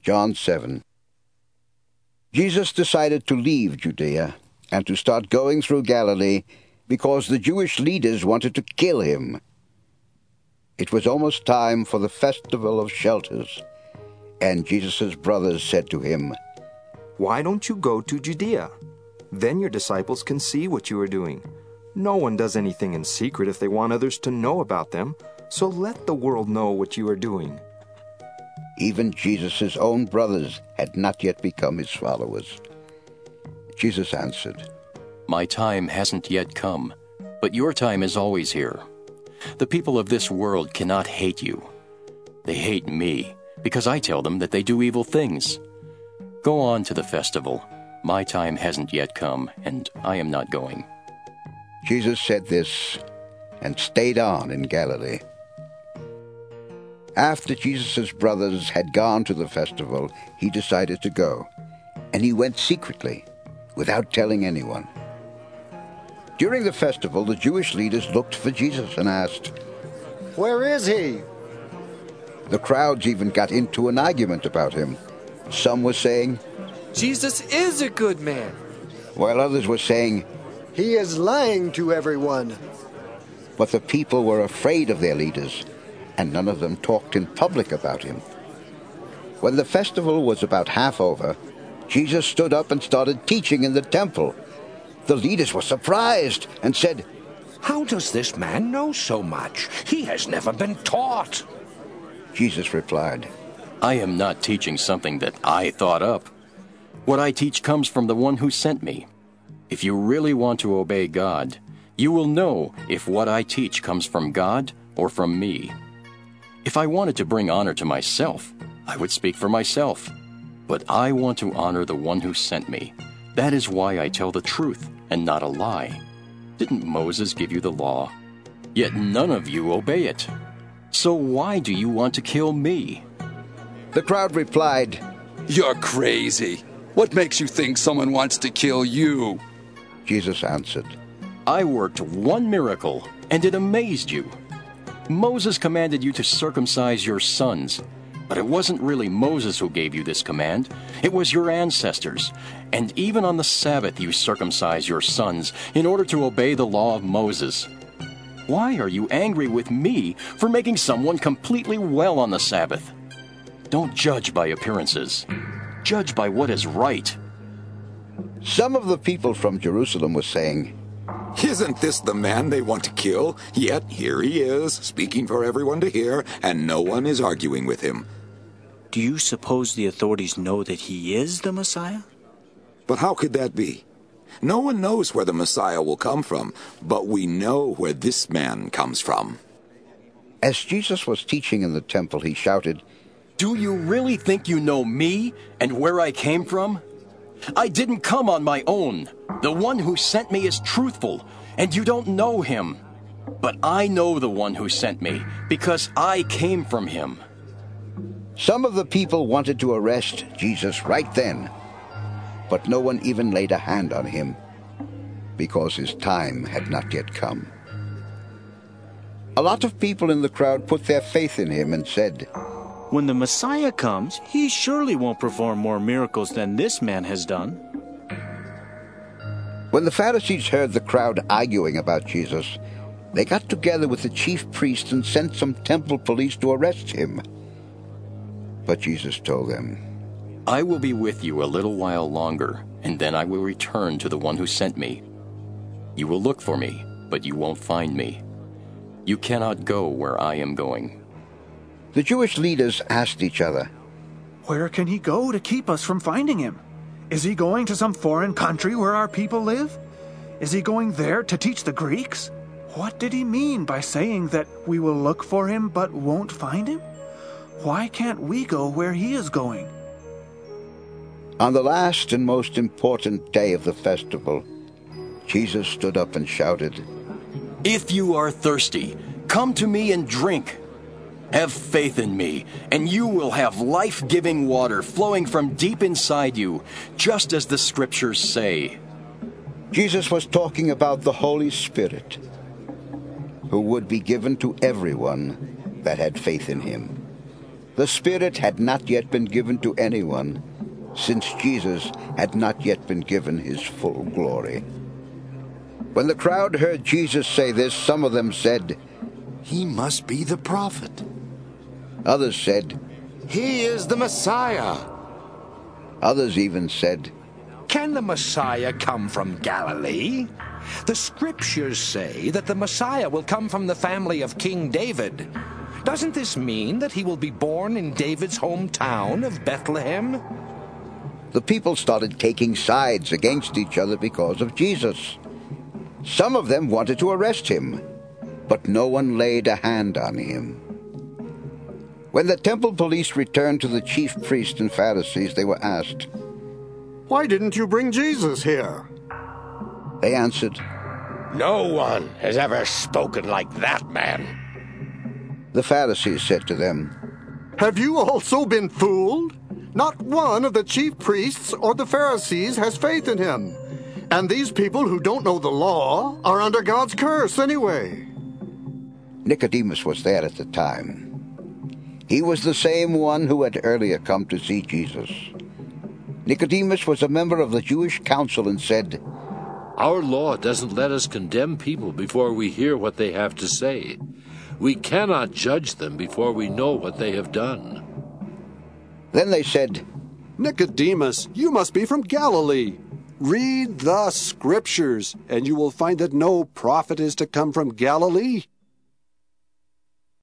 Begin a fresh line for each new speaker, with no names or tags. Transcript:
John 7. Jesus decided to leave Judea and to start going through Galilee because the Jewish leaders wanted to kill him. It was almost time for the Festival of Shelters, and Jesus' brothers said to him,
"Why don't you go to Judea? Then your disciples can see what you are doing. No one does anything in secret if they want others to know about them, so let the world know what you are doing."
Even Jesus' own brothers had not yet become his followers. Jesus answered,
"My time hasn't yet come, but your time is always here. The people of this world cannot hate you. They hate me because I tell them that they do evil things. Go on to the festival. My time hasn't yet come, and I am not going."
Jesus said this and stayed on in Galilee. After Jesus' brothers had gone to the festival, he decided to go, and he went secretly, without telling anyone. During the festival, the Jewish leaders looked for Jesus and asked,
"Where is he?"
The crowds even got into an argument about him. Some were saying,
"Jesus is a good man,"
while others were saying,
"He is lying to everyone."
but the people were afraid of their leaders, and none of them talked in public about him. When the festival was about half over, Jesus stood up and started teaching in the temple. The leaders were surprised and said,
"How does this man know so much? He has never been taught."
Jesus replied,
I am not teaching something that I thought up. What I teach comes from the one who sent me. If you really want to obey God, you will know if what I teach comes from God or from me. If I wanted to bring honor to myself, I would speak for myself. But I want to honor the one who sent me. That is why I tell the truth and not a lie. Didn't Moses give you the law? Yet none of you obey it. So why do you want to kill me?
The crowd replied,
"You're crazy. What makes you think someone wants to kill you?"
Jesus answered,
I worked one miracle, and it amazed you. Moses commanded you to circumcise your sons, but it wasn't really Moses who gave you this command. It was your ancestors. And even on the Sabbath you circumcise your sons in order to obey the law of Moses. Why are you angry with me for making someone completely well on the Sabbath? Don't judge by appearances. Judge by what is right.
Some of the people from Jerusalem were saying,
"Isn't this the man they want to kill? Yet here he is, speaking for everyone to hear, and no one is arguing with him."
Do you suppose the authorities know that he is the Messiah?
But how could that be? No one knows where the Messiah will come from, but we know where this man comes from.
As Jesus was teaching in the temple, he shouted,
Do you really think you know me and where I came from? I didn't come on my own. The one who sent me is truthful, and you don't know him. But I know the one who sent me, because I came from him.
Some of the people wanted to arrest Jesus right then, but no one even laid a hand on him, because his time had not yet come. A lot of people in the crowd put their faith in him and said,
When the Messiah comes, he surely won't perform more miracles than this man has done.
When the Pharisees heard the crowd arguing about Jesus, they got together with the chief priests and sent some temple police to arrest him. But Jesus told them,
I will be with you a little while longer, and then I will return to the one who sent me. You will look for me, but you won't find me. You cannot go where I am going.
The Jewish leaders asked each other,
Where can he go to keep us from finding him? Is he going to some foreign country where our people live? Is he going there to teach the Greeks? What did he mean by saying that we will look for him but won't find him? Why can't we go where he is going?
On the last and most important day of the festival, Jesus stood up and shouted,
If you are thirsty, come to me and drink. Have faith in me, and you will have life-giving water flowing from deep inside you, just as the scriptures say.
Jesus was talking about the Holy Spirit, who would be given to everyone that had faith in him. The Spirit had not yet been given to anyone, since Jesus had not yet been given his full glory. When the crowd heard Jesus say this, some of them said,
He must be the prophet.
Others said,
He is the Messiah.
Others even said,
Can the Messiah come from Galilee? The Scriptures say that the Messiah will come from the family of King David. Doesn't this mean that he will be born in David's hometown of Bethlehem?
The people started taking sides against each other because of Jesus. Some of them wanted to arrest him, but no one laid a hand on him. When the temple police returned to the chief priests and Pharisees, they were asked,
Why didn't you bring Jesus here?
They answered,
No one has ever spoken like that man.
The Pharisees said to them,
Have you also been fooled? Not one of the chief priests or the Pharisees has faith in him. And these people who don't know the law are under God's curse anyway.
Nicodemus was there at the time. He was the same one who had earlier come to see Jesus. Nicodemus was a member of the Jewish council and said,
Our law doesn't let us condemn people before we hear what they have to say. We cannot judge them before we know what they have done.
Then they said,
Nicodemus, you must be from Galilee. Read the Scriptures, and you will find that no prophet is to come from Galilee.